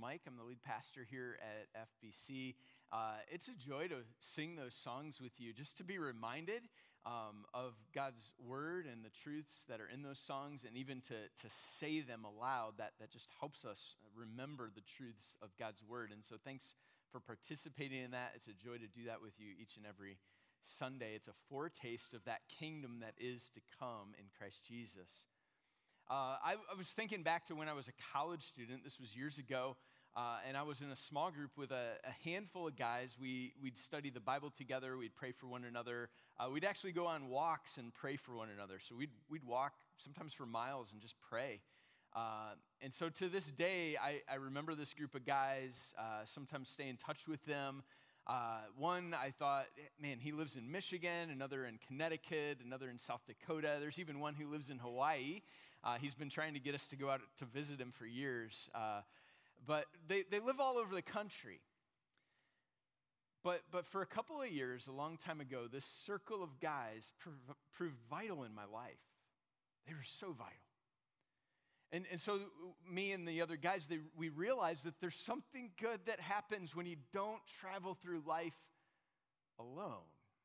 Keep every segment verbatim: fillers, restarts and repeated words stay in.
Mike. I'm the lead pastor here at F B C. Uh, it's a joy to sing those songs with you, just to be reminded um, of God's word and the truths that are in those songs, and even to, to say them aloud. That, that just helps us remember the truths of God's word. And so thanks for participating in that. It's a joy to do that with you each and every Sunday. It's a foretaste of that kingdom that is to come in Christ Jesus. Uh, I, I was thinking back to when I was a college student. This was years ago, uh, and I was in a small group with a, a handful of guys. We, we'd study the Bible together. We'd pray for one another. Uh, we'd actually go on walks and pray for one another. So we'd, we'd walk sometimes for miles and just pray. Uh, and so to this day, I, I remember this group of guys, uh, sometimes stay in touch with them. Uh, one, I thought, man, he lives in Michigan, another in Connecticut, another in South Dakota. There's even one who lives in Hawaii. Uh, he's been trying to get us to go out to visit him for years. Uh, but they, they live all over the country. But, but for a couple of years, a long time ago, this circle of guys prov- proved vital in my life. They were so vital. And, and so me and the other guys, they, we realized that there's something good that happens when you don't travel through life alone.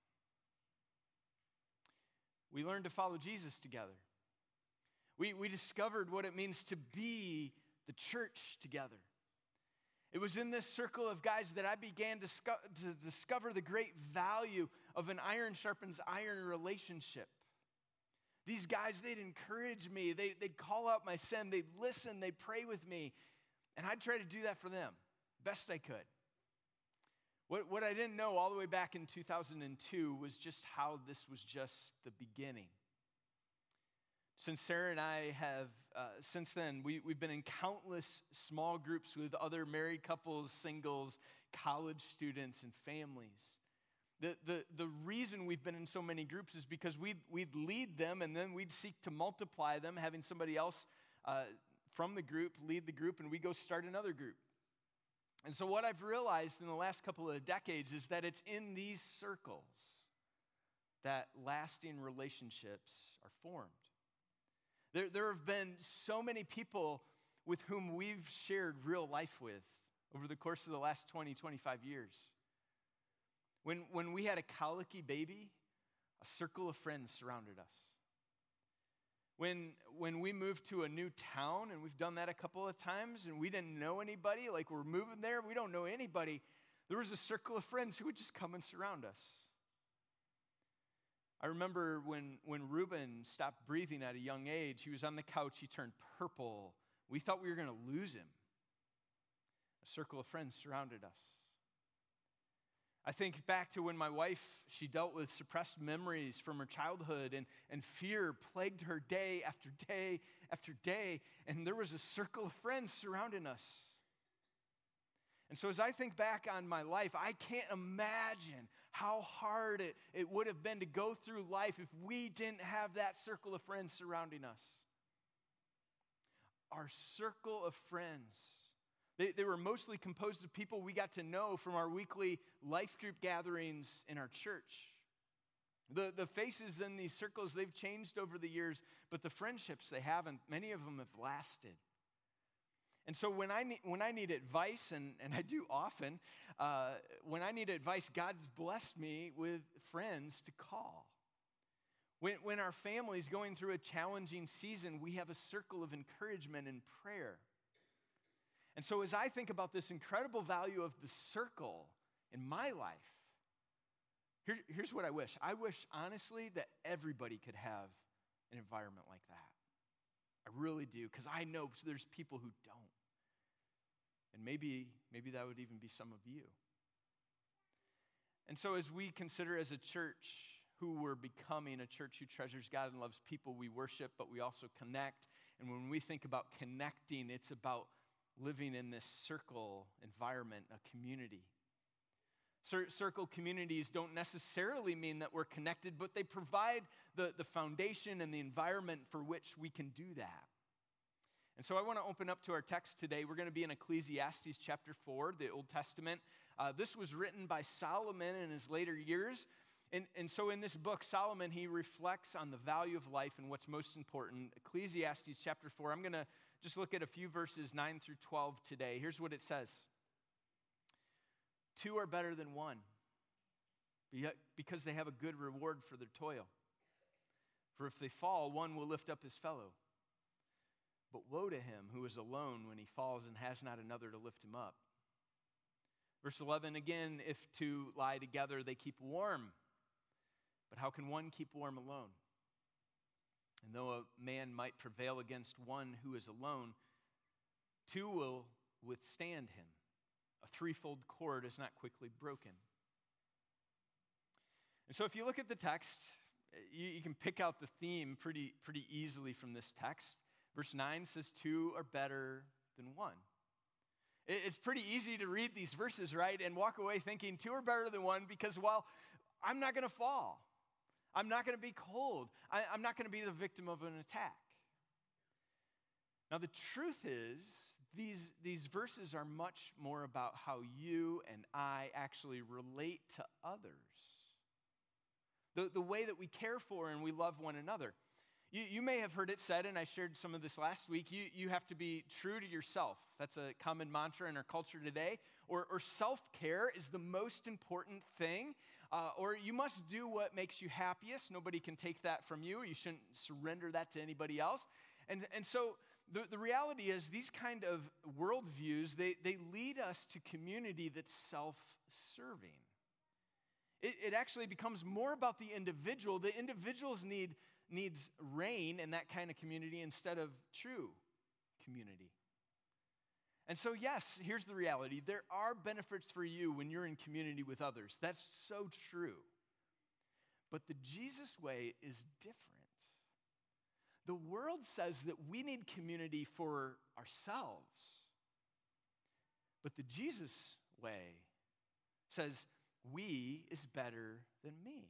We learned to follow Jesus together. We, we discovered what it means to be the church together. It was in this circle of guys that I began to, sco- to discover the great value of an iron sharpens iron relationship. These guys, they'd encourage me. They, they'd call out my sin. They'd listen. They'd pray with me. And I'd try to do that for them best I could. What, what I didn't know all the way back in two thousand two was just how this was just the beginning. Since Sarah and I have, uh, since then, we, we've been in countless small groups with other married couples, singles, college students, and families. The, the, the reason we've been in so many groups is because we'd, we'd lead them, and then we'd seek to multiply them, having somebody else uh, from the group lead the group, and we'd go start another group. And so what I've realized in the last couple of decades is that it's in these circles that lasting relationships are formed. There, there have been so many people with whom we've shared real life with over the course of the last twenty, twenty-five years. When, when we had a colicky baby, a circle of friends surrounded us. When, when we moved to a new town, and we've done that a couple of times, and we didn't know anybody, like we're moving there, we don't know anybody, there was a circle of friends who would just come and surround us. I remember when, when Reuben stopped breathing at a young age, he was on the couch, he turned purple. We thought we were going to lose him. A circle of friends surrounded us. I think back to when my wife, she dealt with suppressed memories from her childhood, and, and fear plagued her day after day after day, and there was a circle of friends surrounding us. And so as I think back on my life, I can't imagine how hard it, it would have been to go through life if we didn't have that circle of friends surrounding us. Our circle of friends. They, they were mostly composed of people we got to know from our weekly life group gatherings in our church. The, the faces in these circles, they've changed over the years, but the friendships they haven't, many of them have lasted. And so when I need, when I need advice, and, and I do often, uh, when I need advice, God's blessed me with friends to call. When, when our family's going through a challenging season, we have a circle of encouragement and prayer. And so as I think about this incredible value of the circle in my life, here, here's what I wish. I wish, honestly, that everybody could have an environment like that. I really do, because I know there's people who don't. And maybe, maybe that would even be some of you. And so as we consider as a church who we're becoming, a church who treasures God and loves people, we worship, but we also connect. And when we think about connecting, it's about living in this circle environment, a community. Circle communities don't necessarily mean that we're connected, but they provide the, the foundation and the environment for which we can do that. And so I want to open up to our text today. We're going to be in Ecclesiastes chapter four, the Old Testament. Uh, this was written by Solomon in his later years. And, and so in this book, Solomon, he reflects on the value of life and what's most important. Ecclesiastes chapter four, I'm going to just look at a few verses, nine through twelve today. Here's what it says. Two are better than one, because they have a good reward for their toil. For if they fall, one will lift up his fellow. But woe to him who is alone when he falls and has not another to lift him up. Verse eleven, again, if two lie together, they keep warm. But how can one keep warm alone? And though a man might prevail against one who is alone, two will withstand him. A threefold cord is not quickly broken. And so if you look at the text, you, you can pick out the theme pretty, pretty easily from this text. Verse nine says two are better than one. It, it's pretty easy to read these verses, right, and walk away thinking two are better than one because, well, I'm not going to fall. I'm not going to be cold. I, I'm not going to be the victim of an attack. Now, the truth is, these, these verses are much more about how you and I actually relate to others. The, the way that we care for and we love one another. You, you may have heard it said, and I shared some of this last week, you, you have to be true to yourself. That's a common mantra in our culture today. Or, or self-care is the most important thing. Uh, or you must do what makes you happiest. Nobody can take that from you. You shouldn't surrender that to anybody else. And, and so the, the reality is these kind of worldviews, they, they lead us to community that's self-serving. It, it actually becomes more about the individual. The individuals need needs reign in that kind of community instead of true community. And so, yes, here's the reality. There are benefits for you when you're in community with others. That's so true. But the Jesus way is different. The world says that we need community for ourselves. But the Jesus way says we is better than me.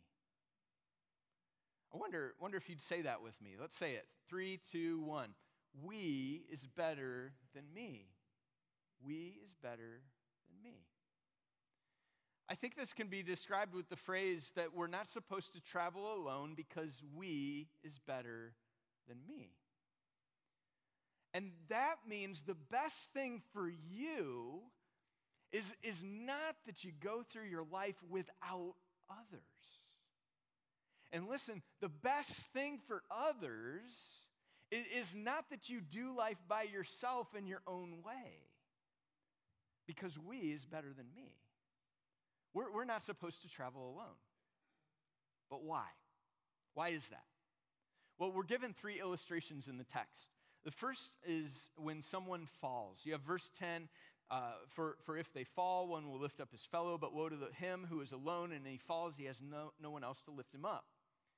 I wonder, wonder if you'd say that with me. Let's say it. Three, two, one. We is better than me. We is better than me. I think this can be described with the phrase that we're not supposed to travel alone because we is better than me. And that means the best thing for you is, is not that you go through your life without others. And listen, the best thing for others is, is not that you do life by yourself in your own way. Because we is better than me. We're, we're not supposed to travel alone. But why? Why is that? Well, we're given three illustrations in the text. The first is when someone falls. You have verse ten, uh, for, for if they fall, one will lift up his fellow, but woe to the, him who is alone, and he falls, he has no, no one else to lift him up.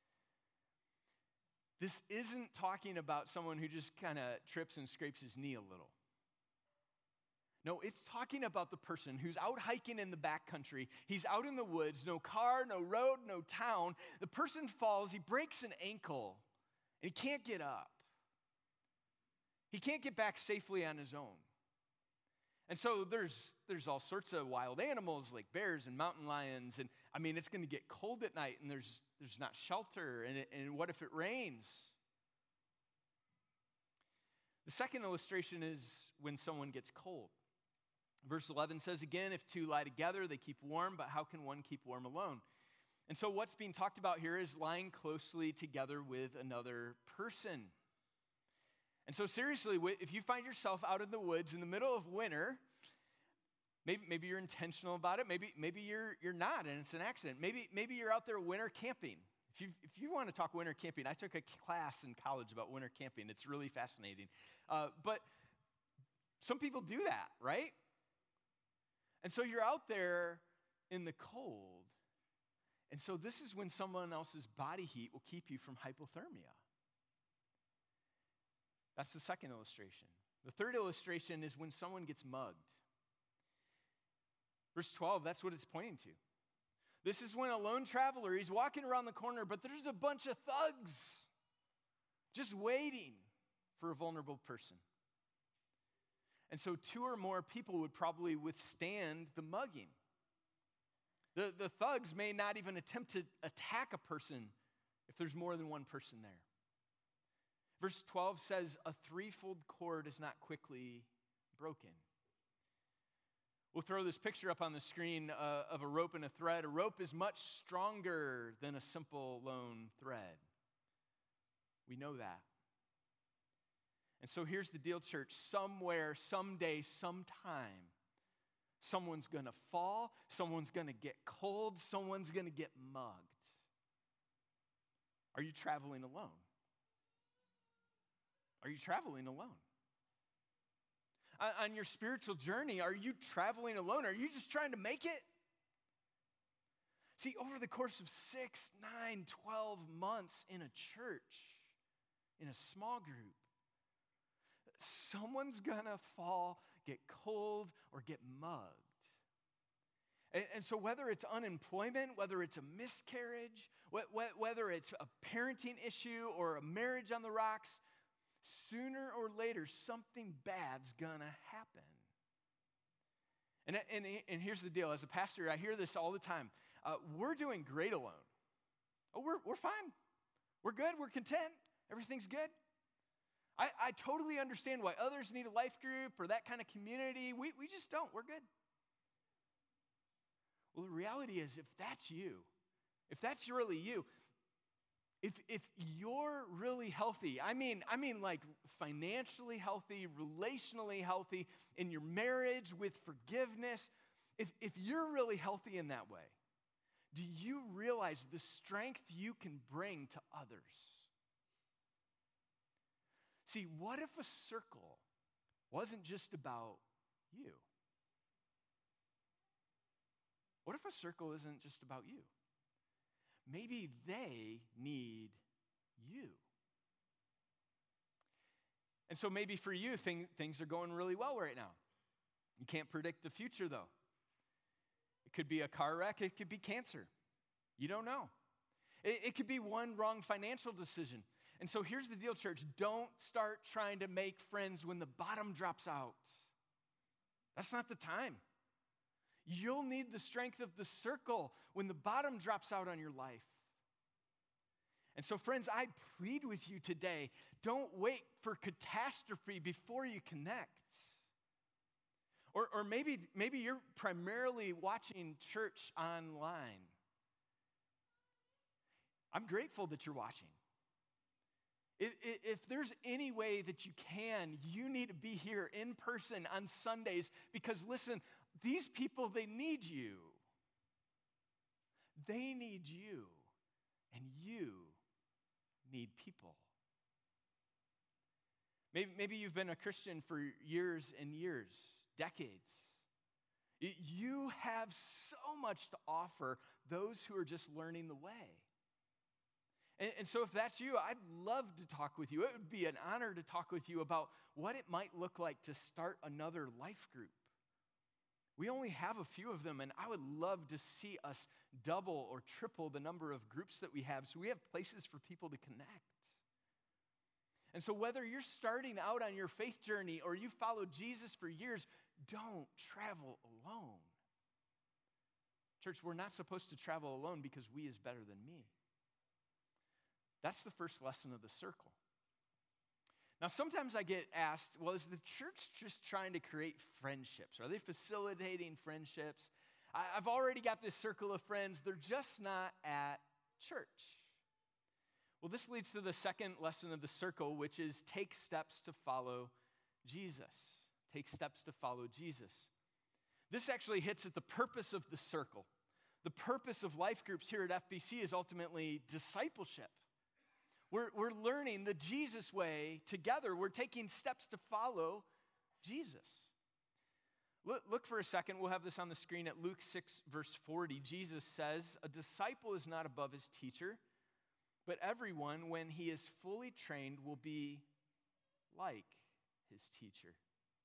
This isn't talking about someone who just kind of trips and scrapes his knee a little. No, it's talking about the person who's out hiking in the backcountry. He's out in the woods, no car, no road, no town. The person falls, he breaks an ankle, and he can't get up. He can't get back safely on his own. And so there's, there's all sorts of wild animals like bears and mountain lions. And I mean, it's going to get cold at night, and there's, there's not shelter. And, it, and what if it rains? The second illustration is when someone gets cold. Verse eleven says, again, if two lie together, they keep warm, but how can one keep warm alone? And so what's being talked about here is lying closely together with another person. And so seriously, if you find yourself out in the woods in the middle of winter, maybe, maybe you're intentional about it, maybe, maybe you're, you're not and it's an accident. Maybe, maybe you're out there winter camping. If you, if you want to talk winter camping, I took a class in college about winter camping. It's really fascinating. Uh, but some people do that, right? And so you're out there in the cold. And so this is when someone else's body heat will keep you from hypothermia. That's the second illustration. The third illustration is when someone gets mugged. Verse twelve, that's what it's pointing to. This is when a lone traveler, he's walking around the corner, but there's a bunch of thugs just waiting for a vulnerable person. And so two or more people would probably withstand the mugging. The, the thugs may not even attempt to attack a person if there's more than one person there. Verse twelve says, a threefold cord is not quickly broken. We'll throw this picture up on the screen uh, of a rope and a thread. A rope is much stronger than a simple lone thread. We know that. And so here's the deal, church. Somewhere, someday, sometime, someone's going to fall, someone's going to get cold, someone's going to get mugged. Are you traveling alone? Are you traveling alone? On your spiritual journey, are you traveling alone? Are you just trying to make it? See, over the course of six, nine, twelve months in a church, in a small group, someone's gonna fall, get cold, or get mugged. And, and so whether it's unemployment, whether it's a miscarriage, wh- wh- whether it's a parenting issue or a marriage on the rocks, sooner or later, something bad's gonna happen. And, and, and here's the deal. As a pastor, I hear this all the time. Uh, we're doing great alone. Oh, we're, we're fine. We're good. We're content. Everything's good. I, I totally understand why others need a life group or that kind of community. We, we just don't. We're good. Well, the reality is, if that's you, if that's really you, If if you're really healthy, I mean, I mean like financially healthy, relationally healthy, in your marriage with forgiveness, if, if you're really healthy in that way, do you realize the strength you can bring to others? See, what if a circle wasn't just about you? What if a circle isn't just about you? Maybe they need you. And so maybe for you, thing, things are going really well right now. You can't predict the future, though. It could be a car wreck. It could be cancer. You don't know. It, it could be one wrong financial decision. And so here's the deal, church. Don't start trying to make friends when the bottom drops out. That's not the time. You'll need the strength of the circle when the bottom drops out on your life. And so, friends, I plead with you today, don't wait for catastrophe before you connect. Or, or maybe, maybe you're primarily watching church online. I'm grateful that you're watching. If, if there's any way that you can, you need to be here in person on Sundays because, listen, these people, they need you. They need you, and you need people. Maybe, maybe you've been a Christian for years and years, decades. You have so much to offer those who are just learning the way. And, and so if that's you, I'd love to talk with you. It would be an honor to talk with you about what it might look like to start another life group. We only have a few of them, and I would love to see us double or triple the number of groups that we have so we have places for people to connect. And so whether you're starting out on your faith journey or you followed Jesus for years, don't travel alone. Church, we're not supposed to travel alone because we is better than me. That's the first lesson of the circle. Now, sometimes I get asked, well, is the church just trying to create friendships? Are they facilitating friendships? I, I've already got this circle of friends. They're just not at church. Well, this leads to the second lesson of the circle, which is take steps to follow Jesus. Take steps to follow Jesus. This actually hits at the purpose of the circle. The purpose of life groups here at F B C is ultimately discipleship. We're, we're learning the Jesus way together. We're taking steps to follow Jesus. Look, look for a second. We'll have this on the screen at Luke six, verse forty. Jesus says, a disciple is not above his teacher, but everyone, when he is fully trained, will be like his teacher.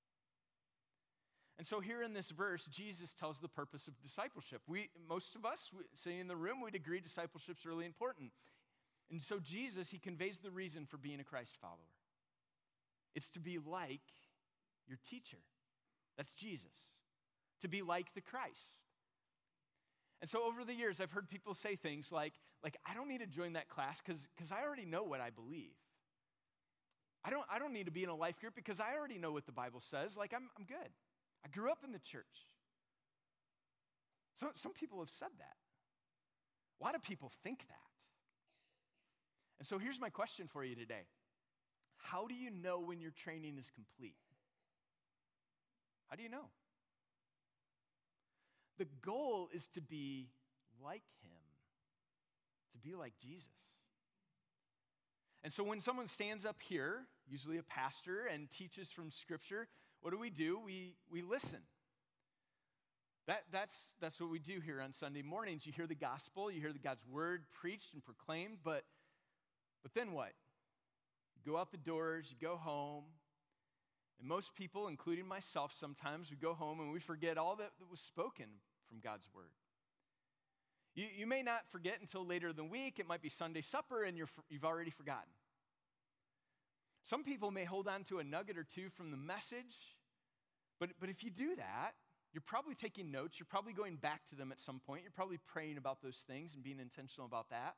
And so here in this verse, Jesus tells the purpose of discipleship. We, most of us sitting in the room, we'd agree discipleship's really important. And so Jesus, he conveys the reason for being a Christ follower. It's to be like your teacher. That's Jesus. To be like the Christ. And so over the years, I've heard people say things like, like I don't need to join that class because because I already know what I believe. I don't, I don't need to be in a life group because I already know what the Bible says. Like, I'm, I'm good. I grew up in the church. So, some people have said that. A lot of people think that. And so here's my question for you today. How do you know when your training is complete? How do you know? The goal is to be like him, to be like Jesus. And so when someone stands up here, usually a pastor, and teaches from Scripture, what do we do? We, we listen. That, that's, that's what we do here on Sunday mornings. You hear the gospel, you hear the God's word preached and proclaimed, but, but then what? You go out the doors, you go home, and most people, including myself sometimes, we go home and we forget all that, that was spoken from God's word. You, you may not forget until later in the week. It might be Sunday supper and you're, you've already forgotten. Some people may hold on to a nugget or two from the message, but, but if you do that, you're probably taking notes. You're probably going back to them at some point. You're probably praying about those things and being intentional about that.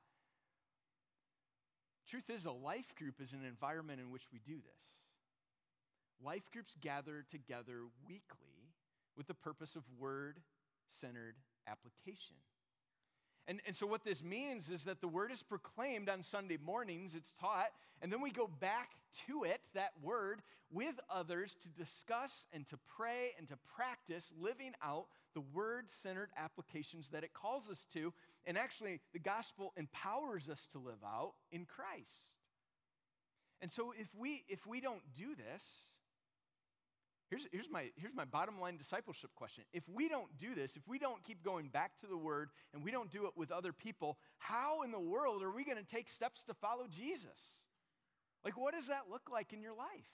Truth is, a life group is an environment in which we do this. Life groups gather together weekly with the purpose of word-centered application. And, and so what this means is that the word is proclaimed on Sunday mornings, it's taught, and then we go back to it, that word, with others to discuss and to pray and to practice living out the word-centered applications that it calls us to. And actually, the gospel empowers us to live out in Christ. And so if we, if we don't do this, Here's, here's, my, here's my bottom line discipleship question. If we don't do this, if we don't keep going back to the word and we don't do it with other people, how in the world are we going to take steps to follow Jesus? Like, what does that look like in your life?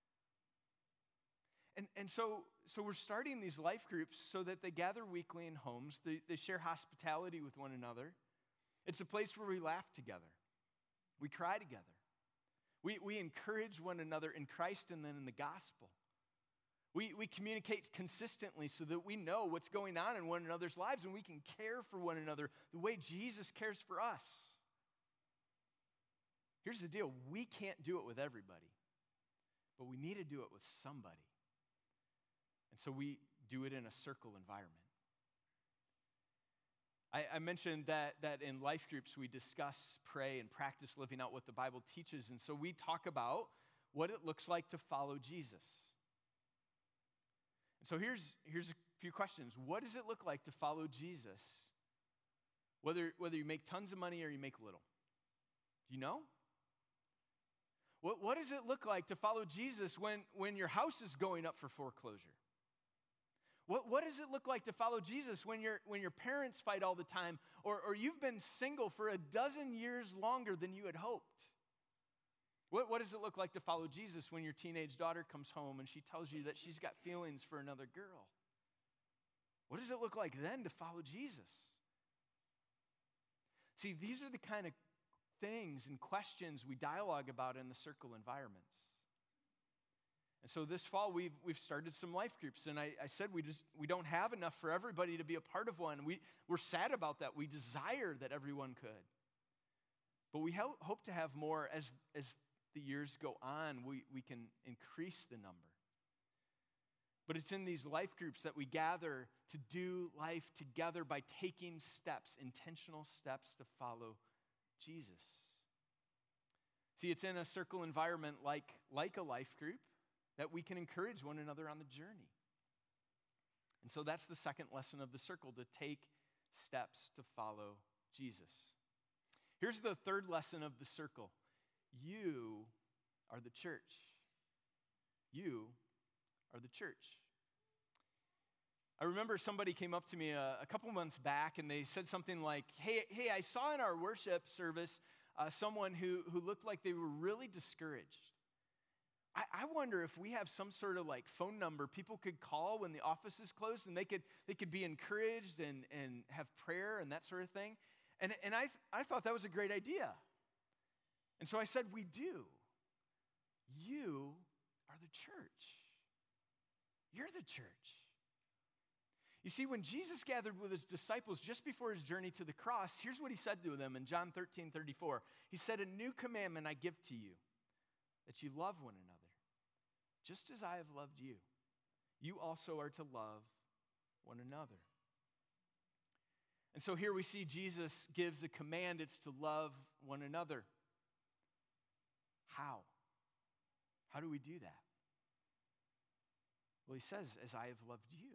And, and so, so we're starting these life groups so that they gather weekly in homes. They, they share hospitality with one another. It's a place where we laugh together. We cry together. We, we encourage one another in Christ and then in the gospel. We, we communicate consistently so that we know what's going on in one another's lives and we can care for one another the way Jesus cares for us. Here's the deal. We can't do it with everybody, but we need to do it with somebody. And so we do it in a circle environment. I, I mentioned that, that in life groups we discuss, pray, and practice living out what the Bible teaches. And so we talk about what it looks like to follow Jesus. So here's, here's a few questions. What does it look like to follow Jesus, whether, whether you make tons of money or you make little? Do you know? What, what does it look like to follow Jesus when, when your house is going up for foreclosure? What, what does it look like to follow Jesus when, your when your parents fight all the time, or, or you've been single for a dozen years longer than you had hoped? What, what does it look like to follow Jesus when your teenage daughter comes home and she tells you that she's got feelings for another girl? What does it look like then to follow Jesus? See, these are the kind of things and questions we dialogue about in the circle environments. And so this fall, we've, we've started some life groups, and I, I said we just we don't have enough for everybody to be a part of one. We, we're sad about that. We desire that everyone could. But we ho- hope to have more as, as the years go on, we, we can increase the number. But it's in these life groups that we gather to do life together by taking steps, intentional steps to follow Jesus. See, it's in a circle environment like, like a life group that we can encourage one another on the journey. And so that's the second lesson of the circle, to take steps to follow Jesus. Here's the third lesson of the circle. You are the church. You are the church. I remember somebody came up to me a, a couple months back and they said something like, hey, hey, I saw in our worship service uh, someone who, who looked like they were really discouraged. I, I wonder if we have some sort of like phone number people could call when the office is closed and they could, they could be encouraged and, and have prayer and that sort of thing. And, and I, th- I thought that was a great idea. And so I said, we do. You are the church. You're the church. You see, when Jesus gathered with his disciples just before his journey to the cross, here's what he said to them in John thirteen thirty-four. He said, a new commandment I give to you, that you love one another, just as I have loved you. You also are to love one another. And so here we see Jesus gives a command. It's to love one another. How? How do we do that? Well, he says, as I have loved you.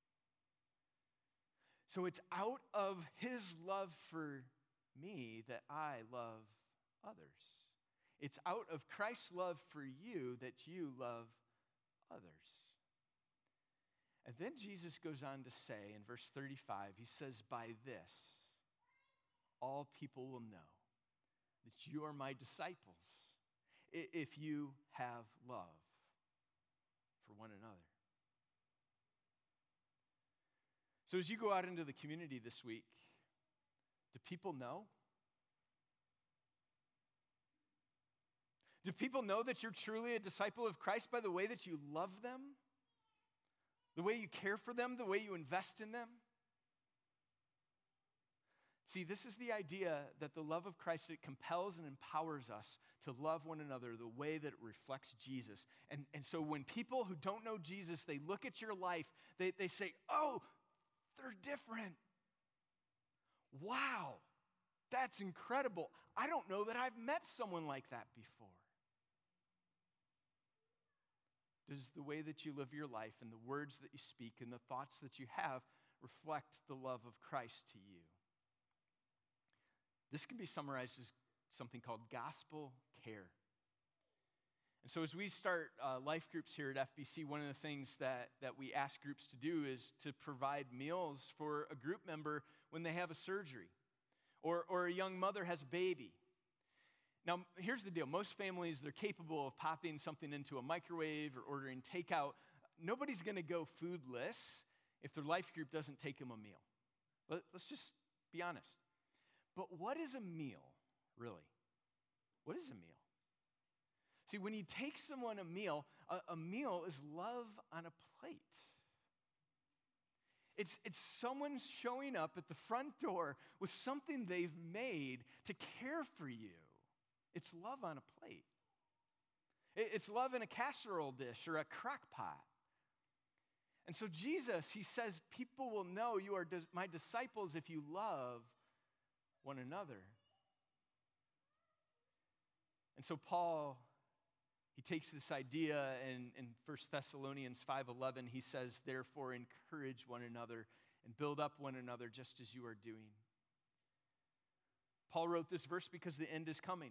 So it's out of his love for me that I love others. It's out of Christ's love for you that you love others. And then Jesus goes on to say in verse thirty-five, he says, by this, all people will know that you are my disciples if you have love for one another. So as you go out into the community this week, do people know? Do people know that you're truly a disciple of Christ by the way that you love them? The way you care for them? The way you invest in them? See, this is the idea that the love of Christ, it compels and empowers us to love one another the way that it reflects Jesus. And, and so when people who don't know Jesus, they look at your life, they, they say, oh, they're different. Wow, that's incredible. I don't know that I've met someone like that before. Does the way that you live your life and the words that you speak and the thoughts that you have reflect the love of Christ to you? This can be summarized as something called gospel care. And so as we start uh, life groups here at F B C, one of the things that, that we ask groups to do is to provide meals for a group member when they have a surgery or, or a young mother has a baby. Now, here's the deal. Most families, they're capable of popping something into a microwave or ordering takeout. Nobody's going to go foodless if their life group doesn't take them a meal. Let, let's just be honest. But what is a meal, really? What is a meal? See, when you take someone a meal, a, a meal is love on a plate. It's, it's someone showing up at the front door with something they've made to care for you. It's love on a plate. It, it's love in a casserole dish or a crock pot. And so Jesus, he says, people will know you are dis- my disciples if you love one another. And so Paul, he takes this idea and in First Thessalonians five eleven, he says, therefore encourage one another and build up one another just as you are doing. Paul wrote this verse because the end is coming.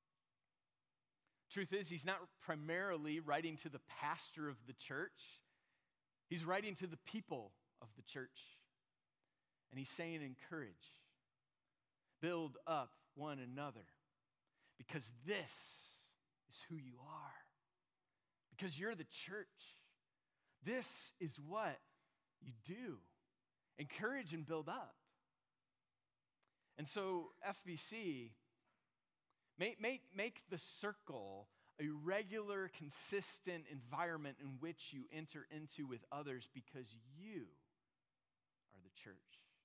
Truth is, he's not primarily writing to the pastor of the church. He's writing to the people of the church. And he's saying encourage. Build up one another. Because this is who you are. Because you're the church. This is what you do. Encourage and build up. And so F B C, make, make, make the circle a regular, consistent environment in which you enter into with others because you are the church.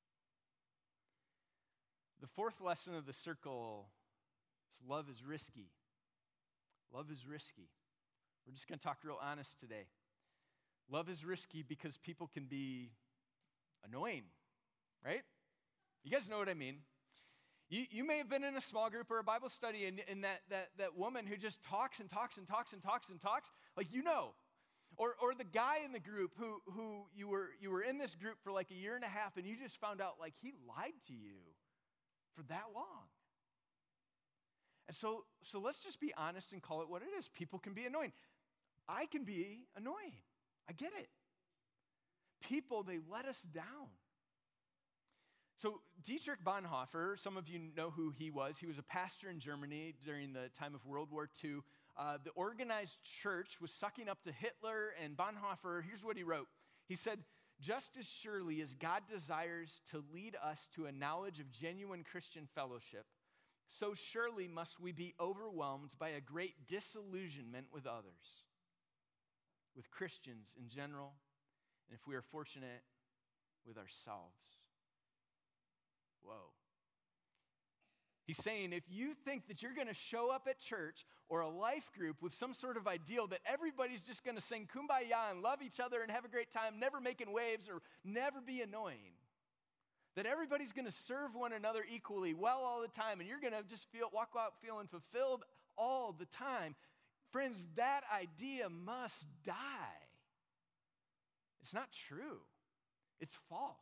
The fourth lesson of the circle is love is risky. Love is risky. We're just going to talk real honest today. Love is risky because people can be annoying, right? You guys know what I mean. You, you may have been in a small group or a Bible study and, and that, that, that woman who just talks and talks and talks and talks and talks, like you know. Or, or the guy in the group who, who you were, you were in this group for like a year and a half and you just found out like he lied to you for that long. And so, so let's just be honest and call it what it is. People can be annoying. I can be annoying. I get it. People, they let us down. So Dietrich Bonhoeffer, some of you know who he was. He was a pastor in Germany during the time of World War Two. Uh, the organized church was sucking up to Hitler, and Bonhoeffer, here's what he wrote. He said, just as surely as God desires to lead us to a knowledge of genuine Christian fellowship, so surely must we be overwhelmed by a great disillusionment with others, with Christians in general, and if we are fortunate, with ourselves. Whoa. He's saying if you think that you're going to show up at church or a life group with some sort of ideal that everybody's just going to sing kumbaya and love each other and have a great time, never making waves or never be annoying, that everybody's going to serve one another equally well all the time and you're going to just feel walk out feeling fulfilled all the time, friends, that idea must die. It's not true. It's false.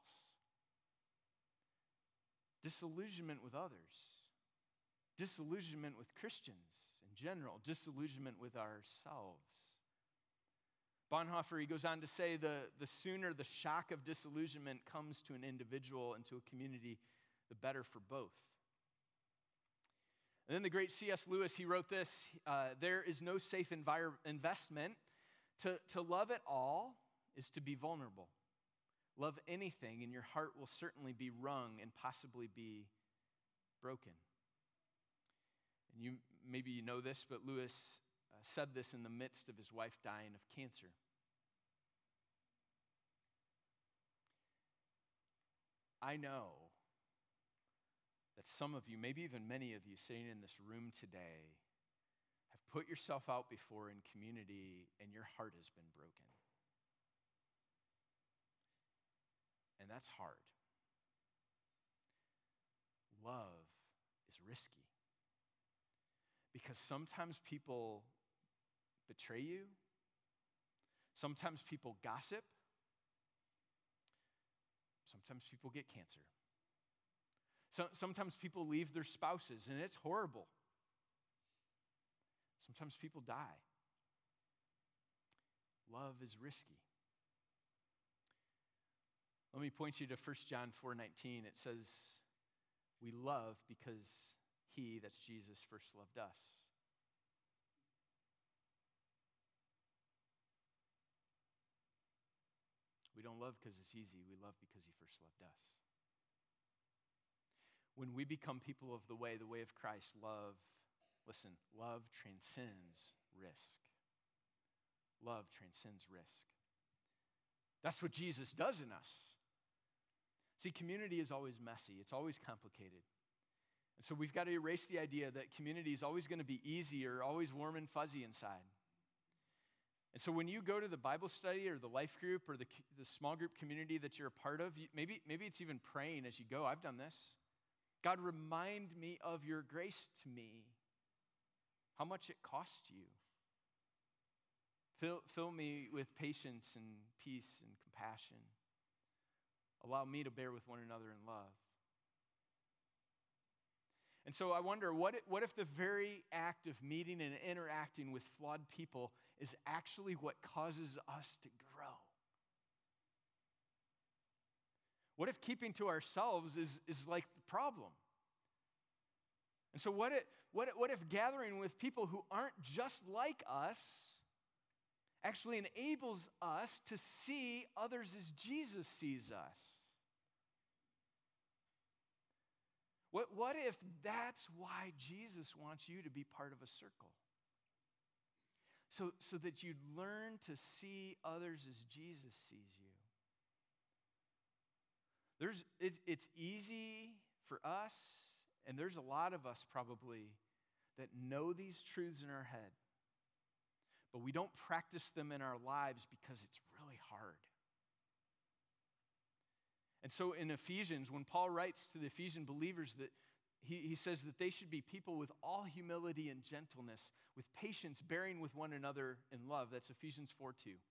Disillusionment with others, disillusionment with Christians in general, disillusionment with ourselves. Bonhoeffer, he goes on to say the, the sooner the shock of disillusionment comes to an individual and to a community, the better for both. And then the great C S Lewis, he wrote this, uh, there is no safe envir- investment. To, to love at all is to be vulnerable. Love anything, and your heart will certainly be wrung and possibly be broken. And you maybe you know this, but Lewis uh, said this in the midst of his wife dying of cancer. I know that some of you, maybe even many of you sitting in this room today, have put yourself out before in community and your heart has been broken. And that's hard. Love is risky. Because sometimes people betray you. Sometimes people gossip. Sometimes people get cancer. So, sometimes people leave their spouses, and it's horrible. Sometimes people die. Love is risky. Let me point you to First John four nineteen. It says, we love because he, that's Jesus, first loved us. We don't love because it's easy. We love because he first loved us. When we become people of the way, the way of Christ, love, listen, love transcends risk. Love transcends risk. That's what Jesus does in us. See, community is always messy. It's always complicated. And so we've got to erase the idea that community is always going to be easy or always warm and fuzzy inside. And so when you go to the Bible study or the life group or the, the small group community that you're a part of, maybe, maybe it's even praying as you go. I've done this. God, remind me of your grace to me, how much it cost you. Fill, fill me with patience and peace and compassion. Allow me to bear with one another in love. And so I wonder, what if, what if the very act of meeting and interacting with flawed people is actually what causes us to grow? What if keeping to ourselves is, is like the problem? And so what if, what, if, what if gathering with people who aren't just like us actually enables us to see others as Jesus sees us? What, what if that's why Jesus wants you to be part of a circle? So, so that you'd learn to see others as Jesus sees you. There's, it, it's easy for us, and there's a lot of us probably that know these truths in our head, but we don't practice them in our lives because it's really hard. And so in Ephesians, when Paul writes to the Ephesian believers, that he, he says that they should be people with all humility and gentleness, with patience, bearing with one another in love. That's Ephesians four two.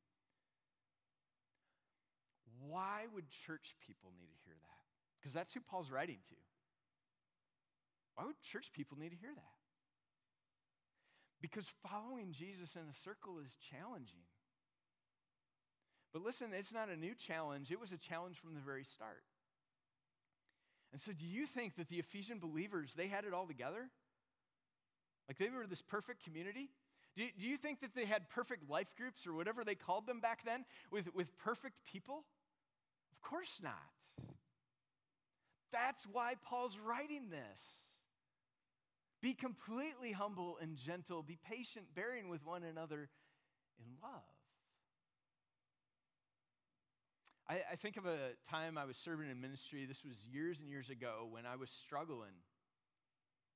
Why would church people need to hear that? Because that's who Paul's writing to. Why would church people need to hear that? Because following Jesus in a circle is challenging. But listen, it's not a new challenge. It was a challenge from the very start. And so do you think that the Ephesian believers, they had it all together? Like they were this perfect community? Do, do you think that they had perfect life groups or whatever they called them back then with, with perfect people? Of course not. That's why Paul's writing this. Be completely humble and gentle. Be patient, bearing with one another in love. I, I think of a time I was serving in ministry. This was years and years ago when I was struggling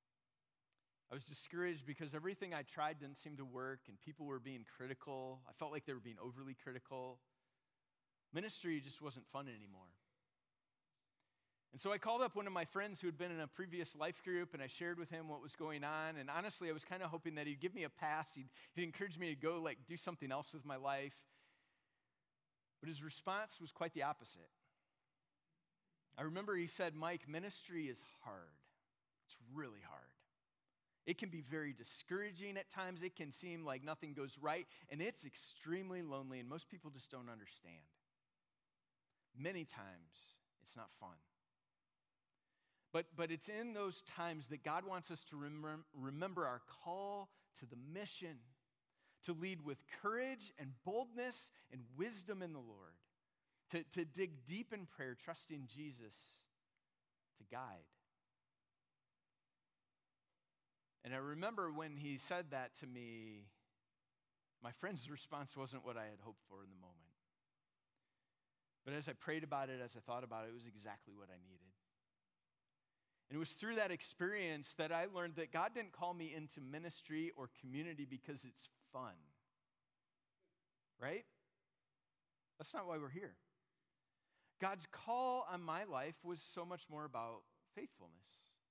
I was discouraged because everything I tried didn't seem to work, and people were being critical. I felt like they were being overly critical. Ministry just wasn't fun anymore. And so I called up one of my friends who had been in a previous life group, and I shared with him what was going on. And honestly, I was kind of hoping that he'd give me a pass. He'd, he'd encourage me to go, like, do something else with my life. But his response was quite the opposite. I remember he said, Mike, ministry is hard. It's really hard. It can be very discouraging at times. It can seem like nothing goes right, and it's extremely lonely, and most people just don't understand. Many times, it's not fun. But, but it's in those times that God wants us to remember, remember our call to the mission, to lead with courage and boldness and wisdom in the Lord, to, to dig deep in prayer, trusting Jesus to guide. And I remember when he said that to me, my friend's response wasn't what I had hoped for in the moment. But as I prayed about it, as I thought about it, it was exactly what I needed. And it was through that experience that I learned that God didn't call me into ministry or community because it's fun. Right? That's not why we're here. God's call on my life was so much more about faithfulness.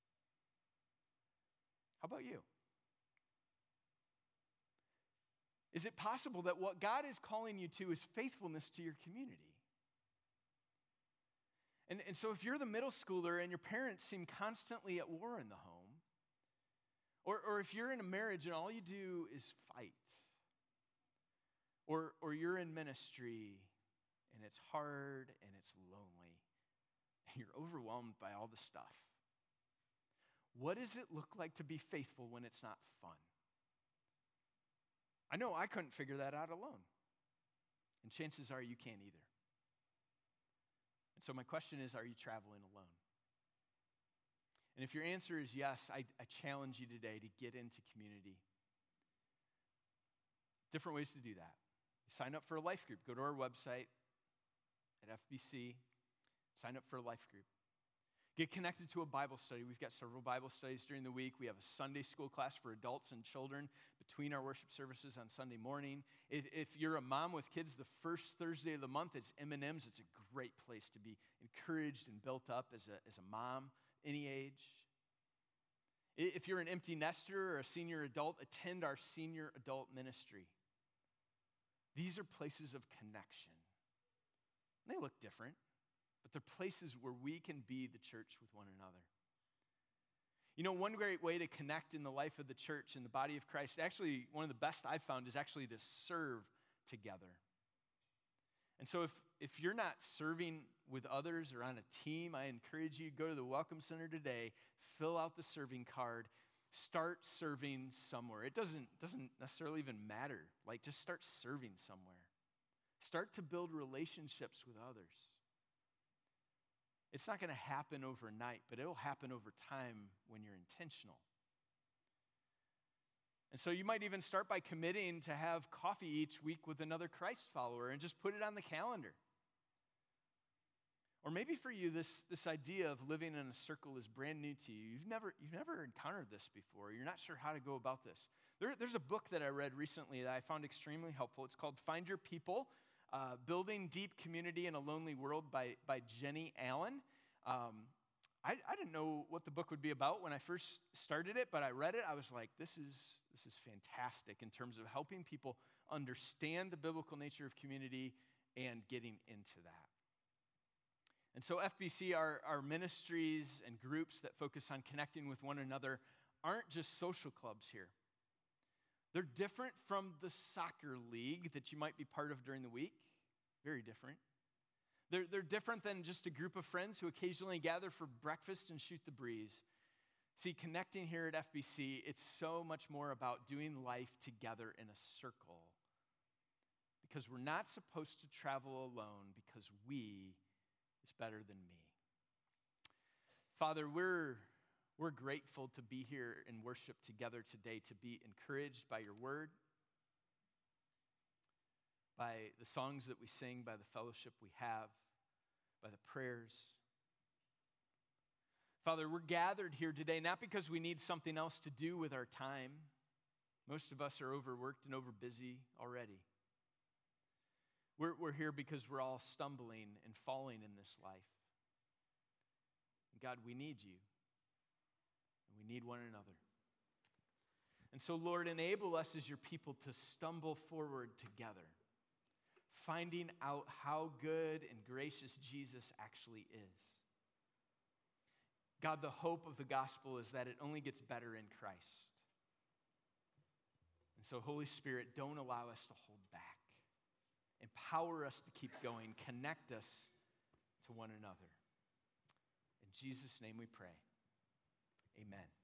How about you? Is it possible that what God is calling you to is faithfulness to your community? And, and so if you're the middle schooler and your parents seem constantly at war in the home, or, or if you're in a marriage and all you do is fight, or, or you're in ministry and it's hard and it's lonely and you're overwhelmed by all the stuff, what does it look like to be faithful when it's not fun? I know I couldn't figure that out alone, and chances are you can't either. So my question is, are you traveling alone? And if your answer is yes, I, I challenge you today to get into community. Different ways to do that. Sign up for a life group. Go to our website at F B C. Sign up for a life group. Get connected to a Bible study. We've got several Bible studies during the week. We have a Sunday school class for adults and children between our worship services on Sunday morning. If, if you're a mom with kids, the first Thursday of the month is M and M's. It's a great place to be encouraged and built up as a, as a mom, any age. If you're an empty nester or a senior adult, attend our senior adult ministry. These are places of connection. They look different, but they're places where we can be the church with one another. You know, one great way to connect in the life of the church and the body of Christ, actually one of the best I've found is actually to serve together. And so if, if you're not serving with others or on a team, I encourage you to go to the Welcome Center today, fill out the serving card, start serving somewhere. It doesn't, doesn't necessarily even matter. Like, just start serving somewhere. Start to build relationships with others. It's not going to happen overnight, but it'll happen over time when you're intentional. And so you might even start by committing to have coffee each week with another Christ follower and just put it on the calendar. Or maybe for you, this, this idea of living in a circle is brand new to you. You've never, you've never encountered this before. You're not sure how to go about this. There, there's a book that I read recently that I found extremely helpful. It's called Find Your People, uh, Building Deep Community in a Lonely World by, by Jenny Allen. Um, I, I didn't know what the book would be about when I first started it, but I read it. I was like, this is, this is fantastic in terms of helping people understand the biblical nature of community and getting into that. And so F B C, our, our ministries and groups that focus on connecting with one another aren't just social clubs here. They're different from the soccer league that you might be part of during the week. Very different. They're, they're different than just a group of friends who occasionally gather for breakfast and shoot the breeze. See, connecting here at F B C, it's so much more about doing life together in a circle. Because we're not supposed to travel alone, because we is better than me. Father, we're, we're grateful to be here in worship together today, to be encouraged by your word, by the songs that we sing, by the fellowship we have, by the prayers. Father, we're gathered here today not because we need something else to do with our time. Most of us are overworked and overbusy already. We're, we're here because we're all stumbling and falling in this life. And God, we need you. And we need one another. And so, Lord, enable us as your people to stumble forward together, finding out how good and gracious Jesus actually is. God, the hope of the gospel is that it only gets better in Christ. And so, Holy Spirit, don't allow us to hold back. Empower us to keep going. Connect us to one another. In Jesus' name we pray. Amen.